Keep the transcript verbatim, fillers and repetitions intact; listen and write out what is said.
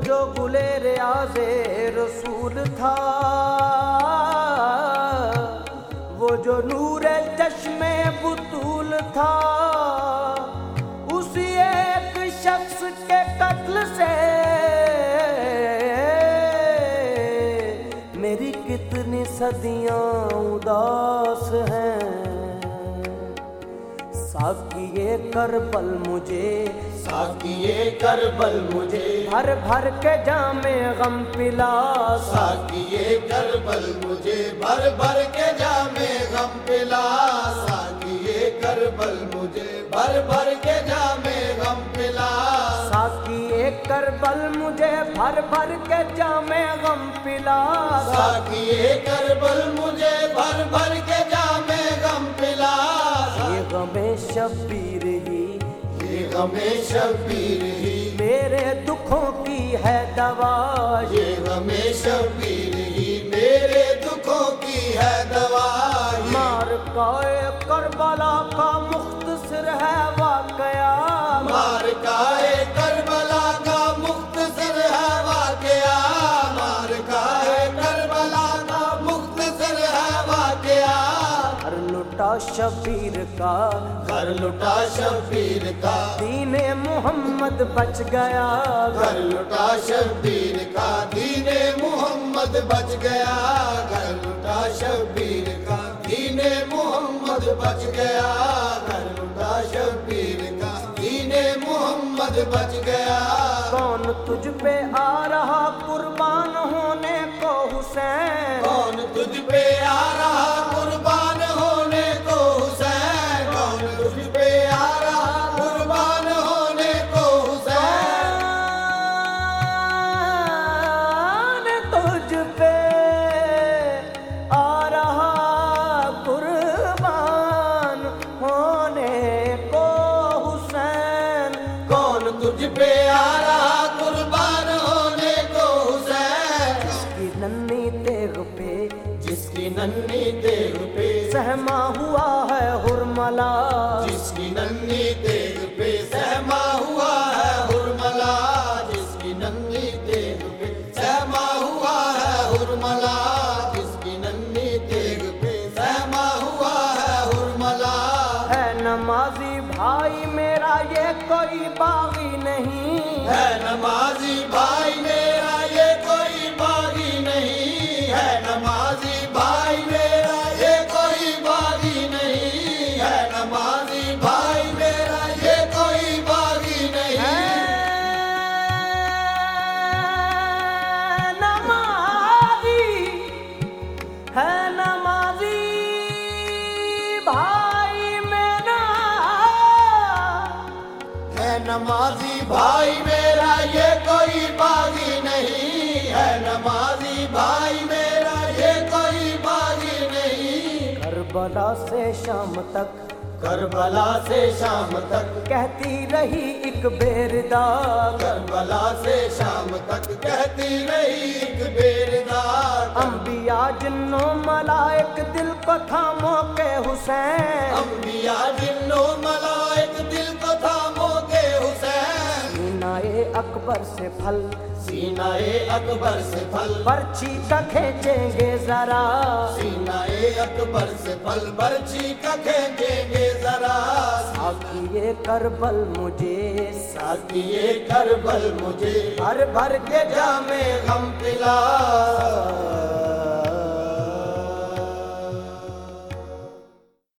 جو گلے ریاض رسول تھا، وہ جو نور چشم بطول تھا، اسی ایک شخص کے قتل سے میری کتنی صدیاں اداس ہیں۔ ساقیے کربل مجھے، ساقیے کربل مجھے بھر بھر کے جام غم پلا، ساقیے کربل مجھے بھر بھر کے جام غم پلا، ساقیے کربل مجھے بھر بھر کے جام غم پلا، ساقیے کربل مجھے بھر بھر کے جام غم پلا، ساقیے کربل مجھے بھر بھر کے جام غم پلا، یہ غم شبیر ہی، یہ غم شبیر ہی میرے دکھوں کی ہے دوا، یہ غم شبیر ہی میرے دکھوں کی ہے دوا، مارکائے کربلا کا مختصر ہے واقعہ، مارکائے کربلا کا مختصر ہے واقعہ، مارکائے کربلا کا مختصر ہے واقعہ، گھر لٹا شبیر کا، گھر لٹا شبیر کا دین محمد بچ گیا، گھر لٹا شبیر کا دین محمد بچ گیا، گھر لٹا شبیر کا دین محمد بچ گیا، گھر لٹا شبیر کا دین محمد بچ گیا، کون تجھ پہ آ رہا قربان ہونے کو حسین، کون تجھ پہ آ رہا قربان ہونے کو حسین، کون تجھ پہ آ رہا قربان ہونے کو حسین، تجھ پہ آ رہا قربان ہونے کو حسین، کون تجھ پہ آ رہا قربان ہونے کو حسین، جس کی ننھی تیغ پہ، جس کی ننھی تیغ پہ سہما ہوا ہے حرملا، جس کی ننھی تیغ پہ سہما ہوا ہے حرملا، جس کی ننھی تیغ پہ سہما ہوا ہے حرملا، جس کی ننھی تیغ پہ سہما ہوا ہے حرملا، ہے نمازی بھائی میرا یہ کوئی باغی نہیں، ہے نمازی بھائی میرا یہ کوئی باغی نہیں، ہے نمازی بھائی میرا یہ کوئی باغی نہیں، ہے نمازی بھائی میرا یہ کوئی باغی نہیں، ہے نمازی بھائی میرا، ہے نمازی بھائی میرا یہ کوئی باغی نہیں، ہے نمازی بھائی میرا یہ کوئی باغی نہیں، کربلا سے شام تک، کربلا سے شام تک کہتی رہی ایک بیردار، کربلا سے شام تک کہتی رہی ایک بیردار، انبیاء جنوں ملائک دل کو تھامو کے حسین، انبیاء جنوں ملائک دل کو تھامو کے حسین، سینائے اکبر سے پھل، سینہ اکبر سے پھل برچھی کا کھینچیں گے ذرا، سینہ اکبر سے پھل برچھی کا کھینچیں گے ذرا، ساقیے کربل مجھے، ساقیے کربل مجھے بھر بھر کے جام غم پلا،